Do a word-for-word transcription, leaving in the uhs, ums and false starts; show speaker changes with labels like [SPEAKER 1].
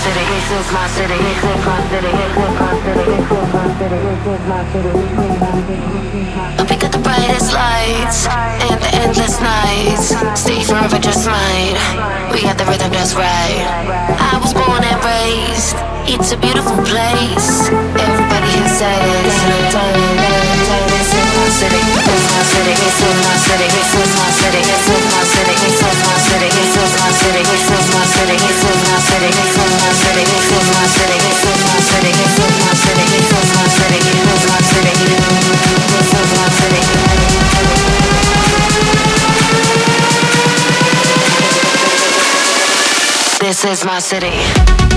[SPEAKER 1] city, this is my city, this is my city, this is my city, this is my city, this is my city, this is my city. We got the brightest lights and the endless nights. Stay forever just mine. We got the rhythm just right. I was born and raised. It's a beautiful place. Everybody here said it. This is my city. This is my city. This is my city. This is my city. This is my city. This is my city. This is my city. This is my city. This is my city. This is my city. This is my city. This is my city. This is my city. This is my city. This is my city. This is my city. This is my city.